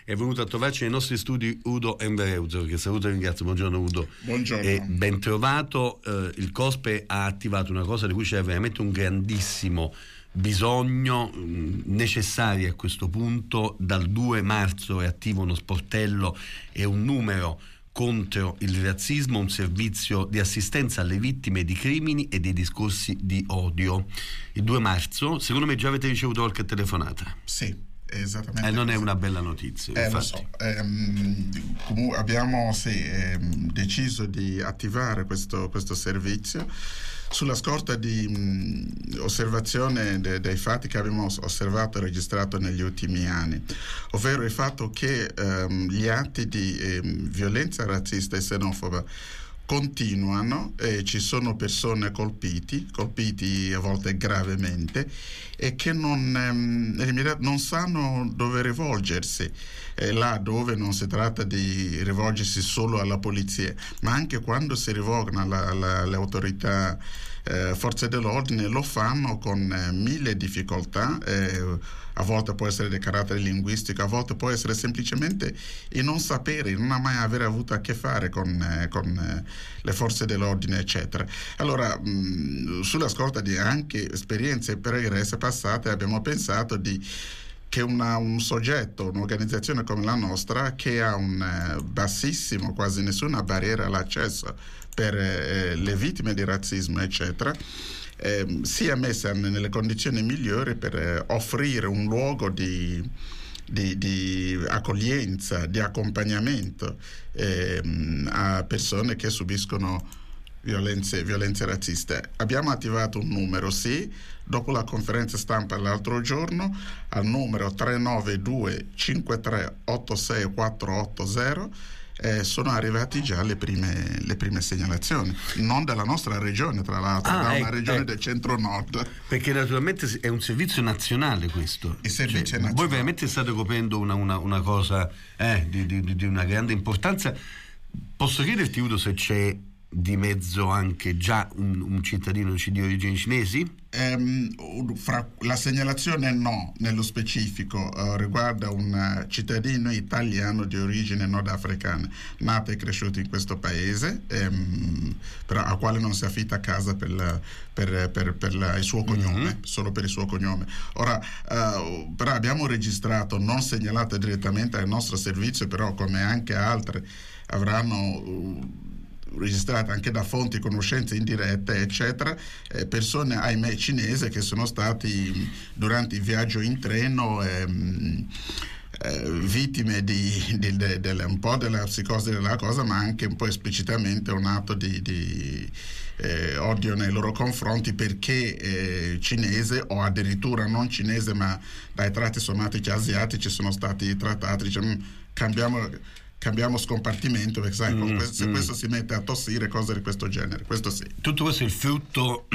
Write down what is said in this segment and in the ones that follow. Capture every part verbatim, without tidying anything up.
è venuto a trovarci nei nostri studi Udo Envereuzer, che saluto e ringrazio. Buongiorno Udo. Buongiorno. E ben trovato. Eh, il COSPE ha attivato una cosa di cui c'è veramente un grandissimo bisogno, mh, necessario a questo punto. Dal due marzo è attivo uno sportello e un numero contro il razzismo, un servizio di assistenza alle vittime di crimini e dei discorsi di odio. Il due marzo, secondo me già avete ricevuto qualche telefonata. Sì, esattamente. E eh, non è una bella notizia. Eh, infatti. lo so. Ehm, comunque abbiamo sì, ehm, deciso di attivare questo, questo servizio sulla scorta di mh, osservazione de, dei fatti che abbiamo osservato e registrato negli ultimi anni, ovvero il fatto che ehm, gli atti di ehm, violenza razzista e xenofoba continuano e ci sono persone colpiti, colpiti a volte gravemente, e che non, ehm, non sanno dove rivolgersi, eh, là dove non si tratta di rivolgersi solo alla polizia, ma anche quando si rivolgono alla, alla, alle autorità, eh, forze dell'ordine, lo fanno con eh, mille difficoltà. Eh, a volte può essere di carattere linguistico, a volte può essere semplicemente il non sapere, non ha mai aver avuto a che fare con, eh, con eh, le forze dell'ordine, eccetera. Allora, mh, sulla scorta di anche esperienze pregresse passate, abbiamo pensato di che una, un soggetto, un'organizzazione come la nostra, che ha un eh, bassissimo, quasi nessuna barriera all'accesso per eh, le vittime di razzismo, eccetera, Eh, sia messa nelle condizioni migliori per eh, offrire un luogo di, di, di accoglienza, di accompagnamento eh, a persone che subiscono violenze, violenze razziste. Abbiamo attivato un numero, sì, dopo la conferenza stampa l'altro giorno, al numero tre nove due cinque tre otto sei quattro otto zero. Eh, sono arrivati già le prime, le prime segnalazioni, non della nostra regione, tra l'altro, ah, da una ecco, regione ecco. del centro-nord. Perché naturalmente è un servizio nazionale questo. Il servizio cioè, nazionale. Voi veramente state coprendo una, una, una cosa eh, di, di, di una grande importanza. Posso chiederti, Udo, se c'è di mezzo anche già un, un cittadino di origini cinesi? Um, fra, la segnalazione no, nello specifico uh, riguarda un uh, cittadino italiano di origine nordafricana, nato e cresciuto in questo paese, um, però a quale non si affitta a casa per, la, per, per, per la, il suo cognome, mm-hmm. solo per il suo cognome. Ora, uh, però abbiamo registrato, non segnalato direttamente al nostro servizio, però come anche altre avranno uh, registrate anche da fonti, conoscenze indirette, eccetera, eh, persone, ahimè, cinesi che sono stati durante il viaggio in treno ehm, eh, vittime di, di, de, de, un po' della psicosi della cosa, ma anche un po' esplicitamente un atto di, di eh, odio nei loro confronti, perché eh, cinese, o addirittura non cinese ma dai tratti somatici asiatici, sono stati trattati, diciamo, cambiamo cambiamo scompartimento, perché sai, mm, questo, se mm. questo si mette a tossire, cose di questo genere, questo sì. Tutto questo è il frutto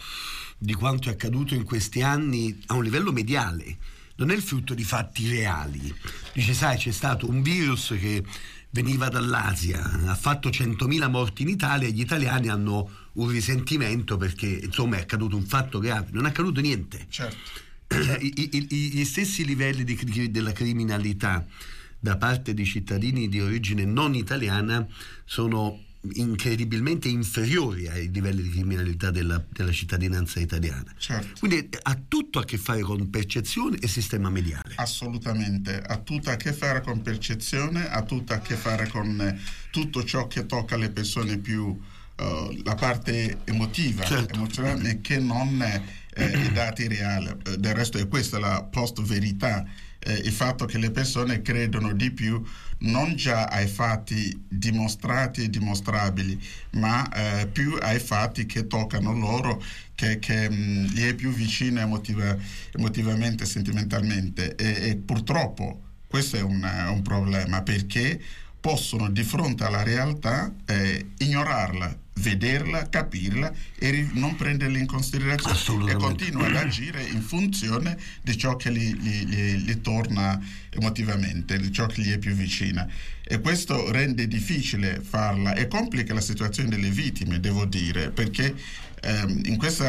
di quanto è accaduto in questi anni a un livello mediale, non è il frutto di fatti reali. Dice, sai, c'è stato un virus che veniva dall'Asia, ha fatto centomila morti in Italia e gli italiani hanno un risentimento perché insomma è accaduto un fatto grave. Non è accaduto niente. Certo. I, i, gli stessi livelli di, della criminalità da parte di cittadini di origine non italiana sono incredibilmente inferiori ai livelli di criminalità della, della cittadinanza italiana. Certo. Quindi ha tutto a che fare con percezione e sistema mediale. Assolutamente, ha tutto a che fare con percezione, ha tutto a che fare con eh, tutto ciò che tocca le persone più uh, la parte emotiva, certo. emozionale, che non eh, i dati reali. Del resto è questa la post-verità. Eh, il fatto che le persone credono di più non già ai fatti dimostrati e dimostrabili, ma eh, più ai fatti che toccano loro, che, che mh, gli è più vicino emotiva, emotivamente, sentimentalmente, e, e purtroppo questo è un, un problema, perché possono di fronte alla realtà eh, ignorarla, vederla, capirla e ri- non prenderla in considerazione, e continua ad agire in funzione di ciò che gli, gli, gli, gli torna emotivamente, di ciò che gli è più vicina, e questo rende difficile farla e complica la situazione delle vittime, devo dire, perché ehm, in questo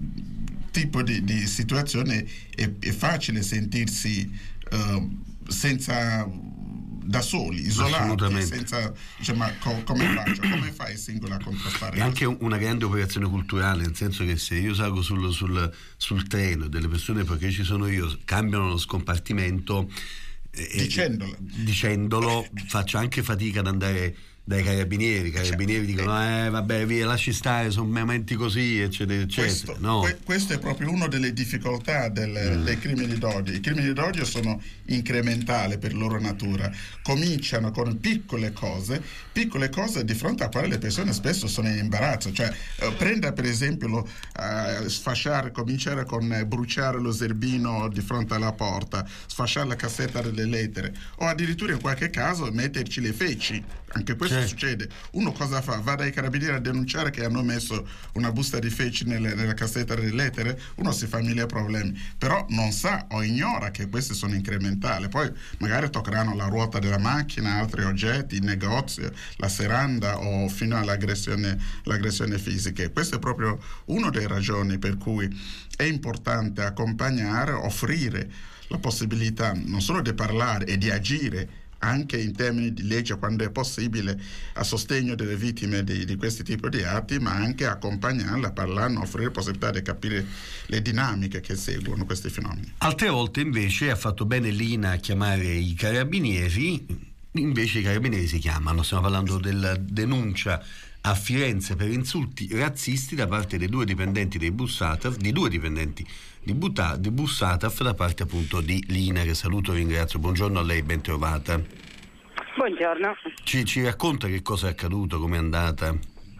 tipo di, di situazione è, è facile sentirsi eh, senza da soli, isolati, senza, cioè, ma co- come faccio? Come fai singolo a contrastare? È anche una grande operazione culturale, nel senso che se io salgo sul, sul, sul treno e delle persone, perché ci sono io, cambiano lo scompartimento, eh, dicendolo, dicendolo faccio anche fatica ad andare dai carabinieri, i carabinieri cioè, dicono eh vabbè via, lasci stare, sono momenti così, eccetera eccetera. Questo, no. que- questo è proprio una delle difficoltà del, mm. dei crimini d'odio. I crimini d'odio sono incrementali per loro natura, cominciano con piccole cose, piccole cose di fronte a quali le persone spesso sono in imbarazzo, cioè eh, prenda per esempio lo, eh, sfasciare, cominciare con eh, bruciare lo zerbino di fronte alla porta, sfasciare la cassetta delle lettere, o addirittura in qualche caso metterci le feci. Anche questo certo. succede. Uno cosa fa? Va dai carabinieri a denunciare che hanno messo una busta di feci nelle, nella cassetta delle lettere? Uno si fa mille problemi, però non sa o ignora che questi sono incrementali. Poi magari toccheranno la ruota della macchina, altri oggetti, il negozio, la serranda o fino all'aggressione, l'aggressione fisica. Questa è proprio una delle ragioni per cui è importante accompagnare, offrire la possibilità non solo di parlare e di agire anche in termini di legge quando è possibile a sostegno delle vittime di, di questi tipi di atti, ma anche accompagnarla, parlarne, offrire possibilità di capire le dinamiche che seguono questi fenomeni. Altre volte invece ha fatto bene Lina a chiamare i carabinieri, invece i carabinieri si chiamano, stiamo parlando della denuncia a Firenze per insulti razzisti da parte dei due dipendenti dei Bussataf, di due dipendenti di, Buta, di Bussataf da parte appunto di Lina, che saluto e ringrazio. Buongiorno a lei, ben trovata. Buongiorno. Ci, ci racconta che cosa è accaduto, com'è andata?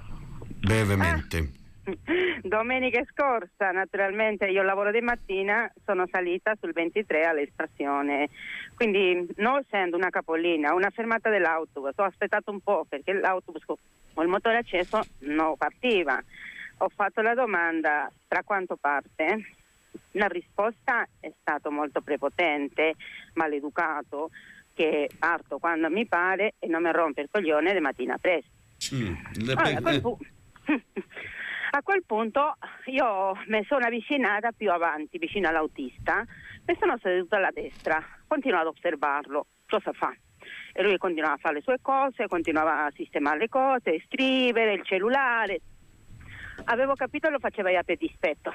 Brevemente. Ah, domenica scorsa, naturalmente, io lavoro di mattina, sono salita sul ventitré alla stazione, quindi non essendo una capolina, una fermata dell'autobus, ho aspettato un po' perché l'autobus con il motore acceso non partiva. Ho fatto la domanda tra quanto parte, la risposta è stata molto prepotente, maleducato, che parto quando mi pare e non mi rompe il coglione di mattina presto. Mm, allora, a, quel pu- a quel punto io mi sono avvicinata più avanti, vicino all'autista, e sono seduta alla destra, continuo ad osservarlo, cosa fa? E lui continuava a fare le sue cose, continuava a sistemare le cose, scrivere, il cellulare. Avevo capito che lo faceva già per dispetto.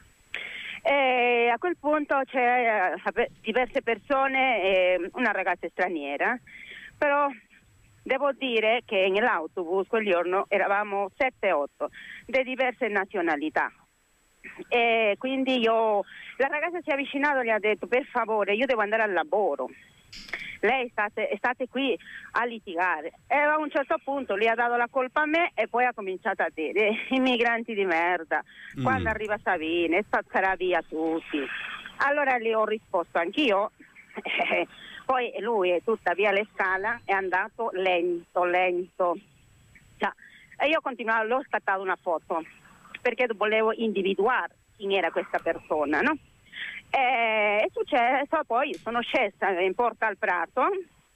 E a quel punto c'è eh, diverse persone e una ragazza straniera, però devo dire che nell'autobus quel giorno eravamo sette otto di diverse nazionalità, e quindi io, la ragazza si è avvicinata e gli ha detto: per favore, io devo andare al lavoro, lei state, state qui a litigare. E a un certo punto gli ha dato la colpa a me e poi ha cominciato a dire: immigranti di merda, mm. quando arriva Savini spazzerà via tutti. Allora gli ho risposto anch'io, eh, poi lui è tutta via le scala, è andato lento, lento. Cioè, e io continuavo, l'ho scattato una foto perché volevo individuare chi era questa persona, no? È successo, poi sono scesa in Porta al Prato,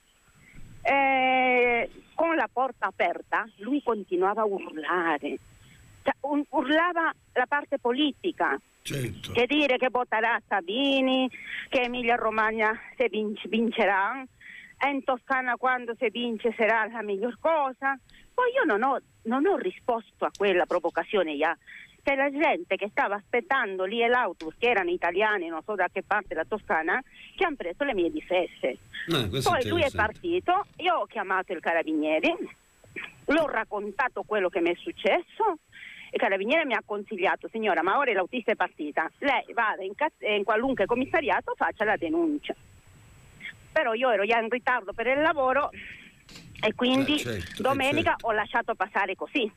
eh, con la porta aperta, lui continuava a urlare, cioè, un, urlava la parte politica, certo. che dire che voterà Salvini, che Emilia Romagna se vince, vincerà, e in Toscana quando si vince sarà la miglior cosa. Poi io non ho, non ho risposto a quella provocazione già. C'è la gente che stava aspettando lì all'autobus, che erano italiani, non so da che parte della Toscana, che hanno preso le mie difese. Eh, Poi lui è partito, io ho chiamato il carabinieri, l'ho raccontato quello che mi è successo, il carabiniere mi ha consigliato: signora, ma ora l'autista è partita, lei vada in, caz- in qualunque commissariato, faccia la denuncia. Però io ero già in ritardo per il lavoro e quindi eh, certo, domenica certo. ho lasciato passare così.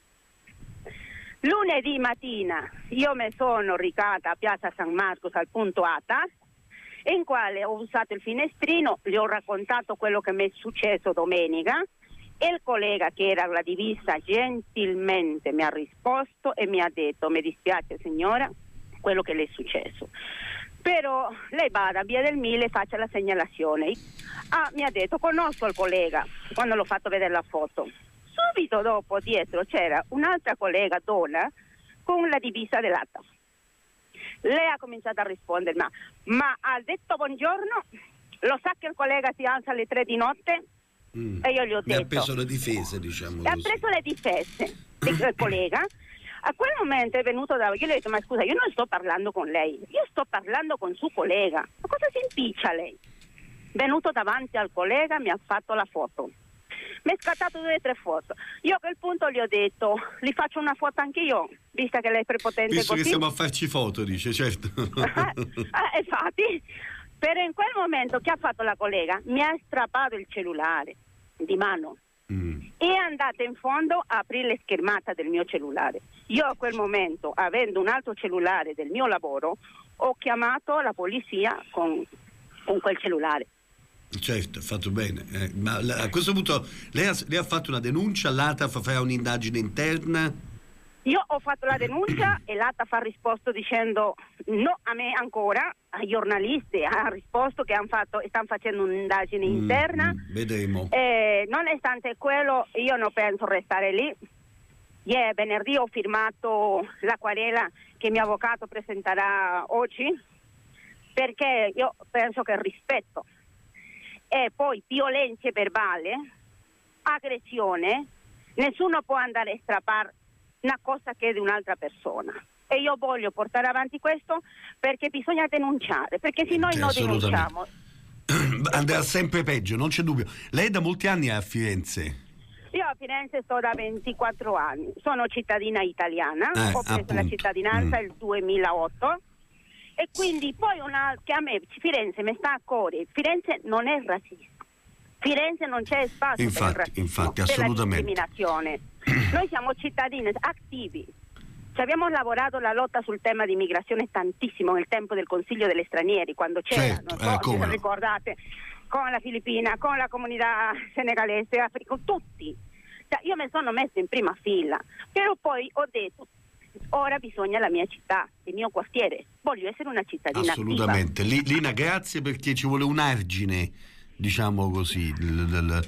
Lunedì mattina io mi sono recata a Piazza San Marcos al punto ATAS, in quale ho usato il finestrino, gli ho raccontato quello che mi è successo domenica, e il collega che era alla divisa gentilmente mi ha risposto e mi ha detto: mi dispiace signora, quello che le è successo, però lei vada a Via del Mille e faccia la segnalazione. Ah, mi ha detto: conosco il collega, quando l'ho fatto vedere la foto. Subito dopo, dietro, c'era un'altra collega donna con la divisa dell'ATAF. Lei ha cominciato a rispondere, ma, ma ha detto buongiorno, Lo sa che il collega si alza alle tre di notte? Mm. E io gli ho detto. Mi ha preso le difese, diciamo. Mi ha preso le difese il collega. A quel momento è venuto da... Io gli ho detto, ma scusa, io non sto parlando con lei, io sto parlando con suo collega. Ma cosa si impiccia lei? Venuto davanti al collega, mi ha fatto la foto. Mi è scattato due o tre foto. Io a quel punto gli ho detto, li faccio una foto anche io, vista che lei è prepotente. Visto così. Che stiamo a farci foto, dice, certo. ah, infatti, però in quel momento che ha fatto la collega? Mi ha strappato il cellulare di mano. Mm. E è andata in fondo a aprire la schermata del mio cellulare. Io a quel momento, avendo un altro cellulare del mio lavoro, ho chiamato la polizia con, con quel cellulare. Certo, ha fatto bene. Eh, ma a questo punto lei ha, lei ha fatto una denuncia, l'A T A F farà un'indagine interna? Io ho fatto la denuncia e l'A T A F ha risposto dicendo no a me ancora, ai giornalisti ha risposto che hanno fatto, stanno facendo un'indagine mm, interna. Mm, vedremo. Eh, nonostante quello io non penso restare lì. Yeah, venerdì ho firmato la querela che il mio avvocato presenterà oggi, perché io penso che il rispetto e poi violenza verbale, aggressione, nessuno può andare a strappare una cosa che è di un'altra persona. E io voglio portare avanti questo perché bisogna denunciare, perché se noi non denunciamo andrà sempre peggio, non c'è dubbio. Lei da molti anni è a Firenze? Io a Firenze sto da ventiquattro anni, sono cittadina italiana, eh, ho preso appunto. la cittadinanza mm. nel duemilaotto e quindi poi una, che a me Firenze mi sta a cuore. Firenze non è razzista, Firenze non c'è spazio infatti, per il razzismo, infatti, per la assolutamente. discriminazione. Noi siamo cittadini attivi, ci abbiamo lavorato la lotta sul tema di immigrazione tantissimo nel tempo del Consiglio degli Stranieri, quando c'era, certo, non so eh, se no. ricordate, con la Filippina, con la comunità senegalese, africa, tutti. Cioè, io mi sono messa in prima fila, però poi ho detto ora bisogna la mia città, il mio quartiere, voglio essere una cittadina assolutamente. attiva. Lina, grazie, perché ci vuole un argine, diciamo così, l- l-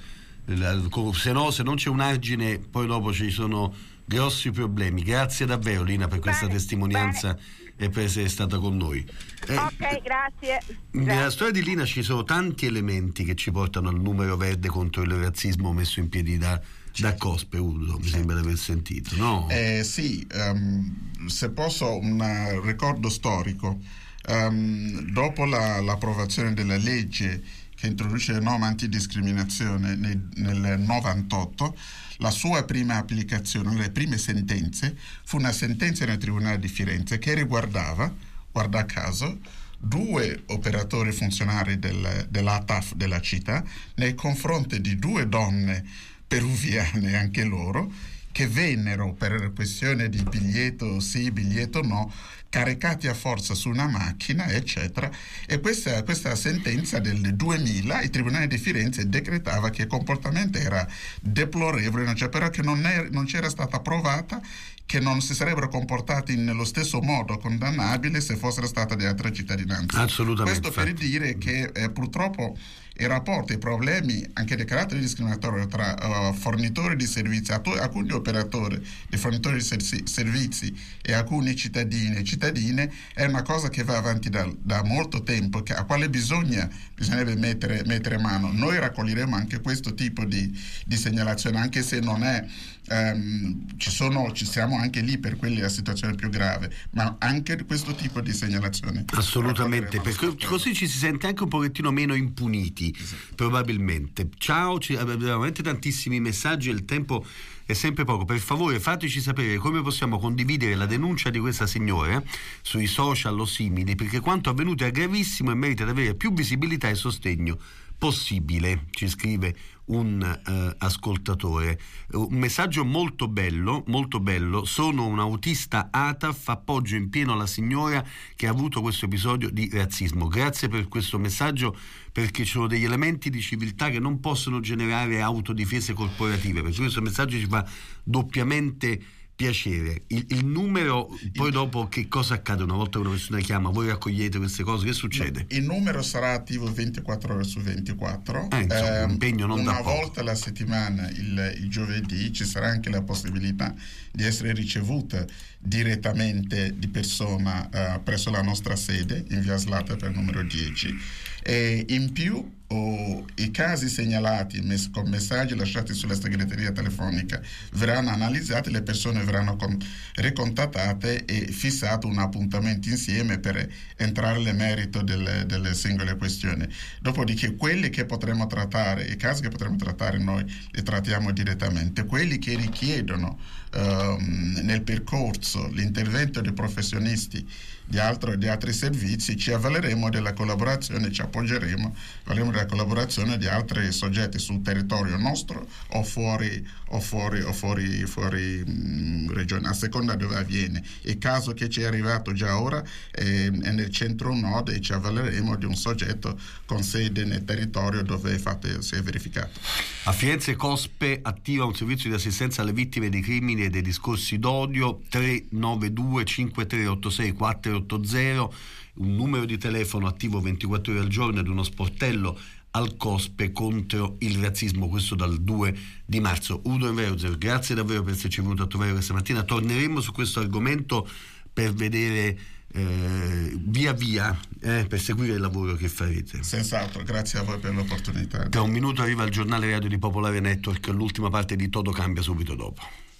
l- se no, se non c'è un argine poi dopo ci sono grossi problemi. Grazie davvero Lina per questa Bene, testimonianza bene. e per essere stata con noi. Eh, Ok, grazie. Nella grazie. storia di Lina ci sono tanti elementi che ci portano al numero verde contro il razzismo messo in piedi da da Cospe, Udo, mi sembra di aver sentito, no? Eh, sì, um, se posso un uh, ricordo storico. Um, dopo la, l'approvazione della legge che introduce le norme antidiscriminazione nel, nel novantotto, la sua prima applicazione, le prime sentenze, fu una sentenza nel Tribunale di Firenze che riguardava, guarda caso, due operatori funzionari del, dell'A T A F della città nei confronti di due donne peruviane anche loro, che vennero per questione di biglietto sì, biglietto no, caricati a forza su una macchina, eccetera. E questa, questa sentenza del duemila, il Tribunale di Firenze decretava che il comportamento era deplorevole, cioè, però che non, è, non c'era stata provata, che non si sarebbero comportati nello stesso modo condannabile se fossero state di altra cittadinanza. Assolutamente. Questo per dire che eh, purtroppo i rapporti, i problemi anche di carattere discriminatorio tra uh, fornitori di servizi, atu- alcuni operatori di fornitori di ser- servizi e alcuni cittadini e cittadine è una cosa che va avanti da, da molto tempo, che, a quale bisogna bisognerebbe mettere, mettere mano. Noi raccoglieremo anche questo tipo di, di segnalazione, anche se non è um, ci sono, ci siamo anche lì per quelli la situazione più grave, ma anche questo tipo di segnalazione. Assolutamente, perché così ci si sente anche un pochettino meno impuniti. Esatto. Probabilmente. Ciao, ci, abbiamo veramente tantissimi messaggi e il tempo è sempre poco. Per favore fateci sapere come possiamo condividere la denuncia di questa signora sui social o simili, perché quanto avvenuto è gravissimo e merita di avere più visibilità e sostegno possibile, ci scrive un uh, ascoltatore. Un messaggio molto bello, molto bello. Sono un autista A T A F, appoggio in pieno la signora che ha avuto questo episodio di razzismo. Grazie per questo messaggio, perché ci sono degli elementi di civiltà che non possono generare autodifese corporative, perché questo messaggio ci fa doppiamente piacere. Il, il numero, poi il, dopo che cosa accade una volta che una persona chiama, voi raccogliete queste cose, che succede? Il numero sarà attivo ventiquattro ore su ventiquattro, eh, insomma, eh, un impegno non una da poco. Volta alla settimana, il, il giovedì, ci sarà anche la possibilità di essere ricevuta direttamente di persona uh, presso la nostra sede in via Slata per numero dieci. E in più o i casi segnalati mes- con messaggi lasciati sulla segreteria telefonica verranno analizzati, le persone verranno con- ricontattate e fissato un appuntamento insieme per entrare nel merito delle, delle singole questioni. Dopodiché quelli che potremo trattare, i casi che potremo trattare noi li trattiamo direttamente, quelli che richiedono um, nel percorso l'intervento di professionisti di, altro, di altri servizi, ci avvaleremo della collaborazione, ci appoggeremo, avvaleremo della collaborazione di altri soggetti sul territorio nostro o fuori o fuori o fuori, fuori mh, regione, a seconda dove avviene. Il caso che ci è arrivato già ora è, è nel centro nord e ci avvaleremo di un soggetto con sede nel territorio dove fatto, si è verificato. A Firenze Cospe attiva un servizio di assistenza alle vittime dei crimini e dei discorsi d'odio, tre nove due cinque tre otto sei quattro otto zero, un numero di telefono attivo ventiquattro ore al giorno ed uno sportello al Cospe contro il razzismo, questo dal due di marzo. Udo Enverzer, grazie davvero per esserci venuto a trovare questa mattina. Torneremo su questo argomento per vedere eh, via via eh, per seguire il lavoro che farete. Senz'altro, grazie a voi per l'opportunità. Tra un minuto arriva il giornale radio di Popolare Network, l'ultima parte di Todo cambia subito dopo.